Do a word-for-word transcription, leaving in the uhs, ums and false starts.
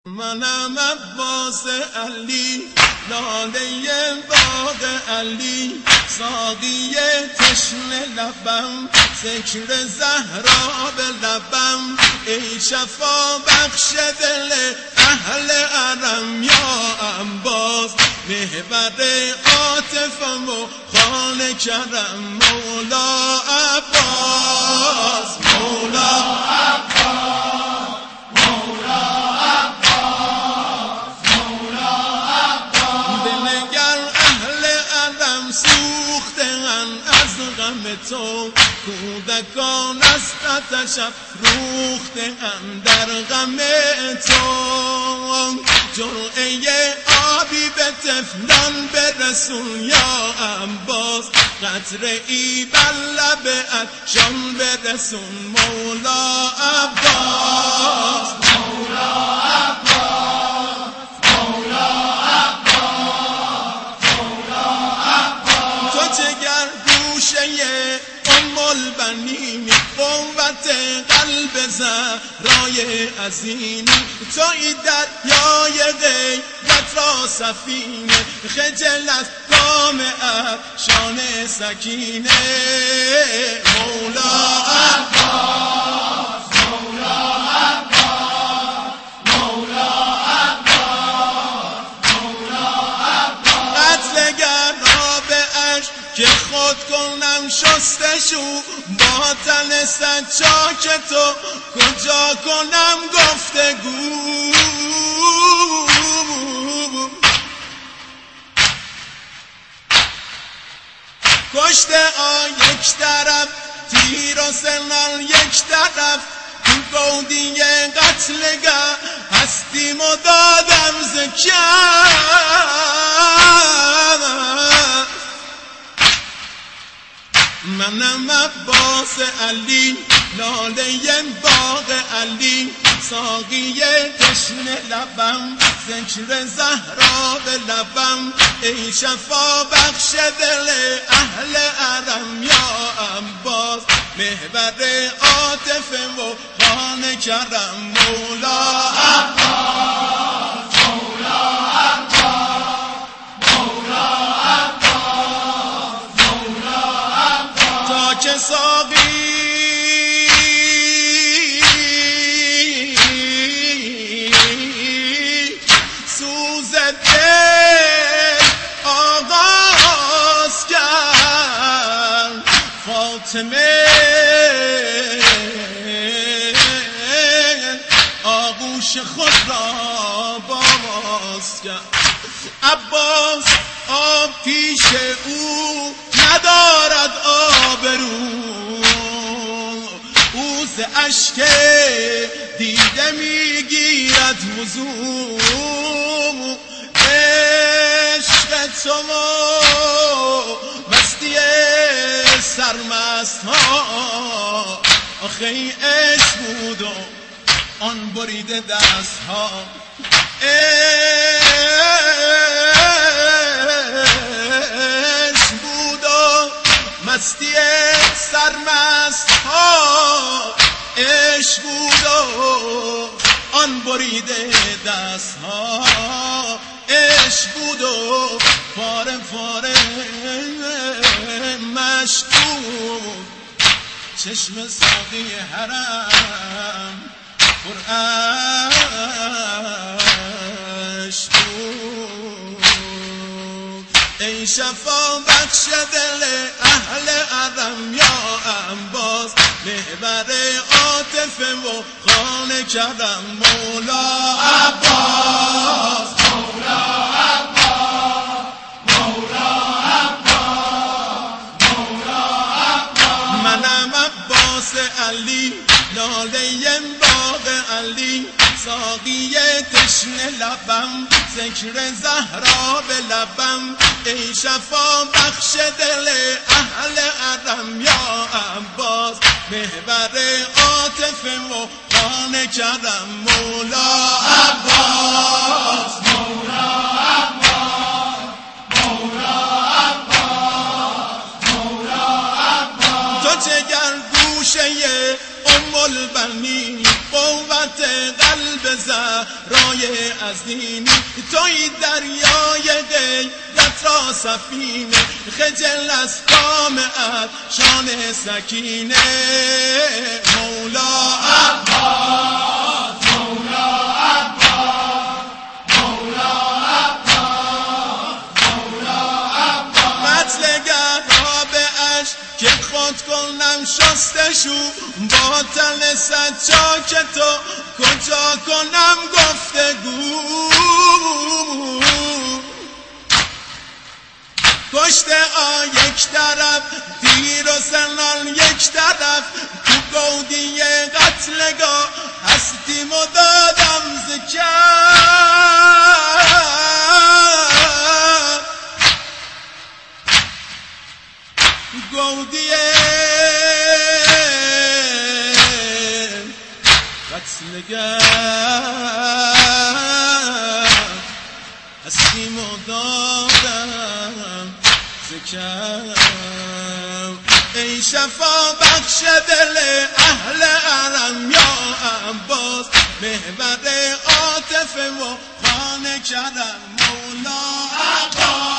منم عباس علی، لاله باغ علی، ساقی تشنه لبم، ذکر زهرا به لبم، ای شفا بخش دل اهل حرم یا عباس، محور عاطفم و خان کرم مولا عباس، مولا عباس، مولا عباس، مولا عباس. بنگر اهل عالم سوخته‌اند از غم تو، کودکان از آتش افروخته‌اند در غم تو، جرعه آبی به طفلان برسون یا عباس، قطره ای بر لب عطشان برسون مولا عباس، مولا عباس، مولا عباس، مولا عباس. تو جگر گوشه ام البنینی، قوت قلب زهرای عظیمی، توی دریای غیرت را سفینه، خجل از گام افشان سکینه مولا عباس، مولا عباس، مولا عباس، مولا عباس. قتلگر را به عشق که خود کنم شستشو، با تن سچاک تو کجا کنم گفتگو، کشته آ یک طرف، تیر و سنان یک طرف، تو گودی قتلگه هستیم و دادم زکر. منم عباس علی، لاله باغ علی، ساقی تشنه لبم، ذکر زهرا به لبم، ای شفا بخش دل اهل حرم یا عباس، محور عاطفه و خان کرم مولا عباس، مولا عباس، مولا عباس، مولا عباس. تا که ساقی سوز دل آغاز کرد، فاطمه آغوش خود را باز کرد، عباس آب پیش او ندارد آبرو، او ز اشک دیده میگیرد وضو، عشق تو و مستی سرمست ها، آخه این عشق بود و آن بریده دست ها، عشق بود و مستی سرمست ها، عشق بود و آن بریده دست ها، عشق بود و فاره فاره مشکوب، چشم ساقی حرم پر اشک بود، ای شفا بخش دل اهل حرم یا عباس، محور عاطفه و خان کرم مولا عباس، مولا عباس، مولا عباس، مولا عباس. منم عباس علی، لاله باغ علی، ساقی تشنه لبم، ذکر زهرا به لبم، ای شفا بخش دل اهل حرم یا عباس، محور عاطفه و خان کرم مولا عباس، مولا عباس، مولا عباس، مولا عباس. تو جگر گوشه ام البنین، قوت قلب زهرای دریای عظیمی، توی دریای غیرت را سفینه، خجل از قامت شان سکینه. مولا عباس، مولا عباس، مولا عباس، مولا عباس. مطلگر را به عشق که خود کنم شستشو، باطل سجاک تو کجا کنم گفتگو. کشته آ یک طرف، تیر و سنان یک طرف، تو گودی قتلگاه هستیم و دادم زکر. گودی قتلگاه هستیم و دادم زکر. ای شفا بخش دل اهل حرم یا عباس، محور عاطفه و خوان کرم. مولا عباس.